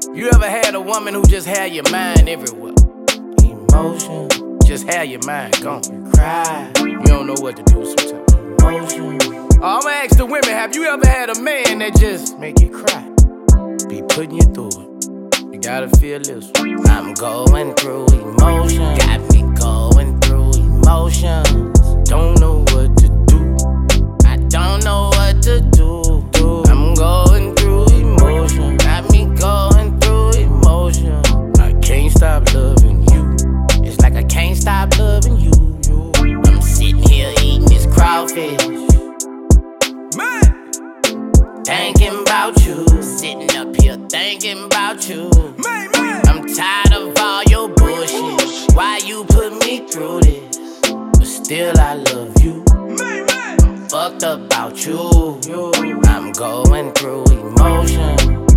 You ever had a woman who just had your mind everywhere? Emotion, just had your mind gone. You cry, you don't know what to do sometimes. Emotion. I'ma ask the women, have you ever had a man that just make you cry? Be putting you through it. You gotta feel this. I'm going through emotion. Got me going through emotions. Don't know what to do. I don't know what to do. I'm going through emotion. Got me going through emotion. I can't stop loving you. It's like I can't stop loving you. I'm sitting here eating this crawfish. Man, thinking about you. Sitting up here thinking about you. Man. I'm tired of all your bullshit. Why you put me through this? But still I love you. I'm fucked up about you. I'm going through emotion.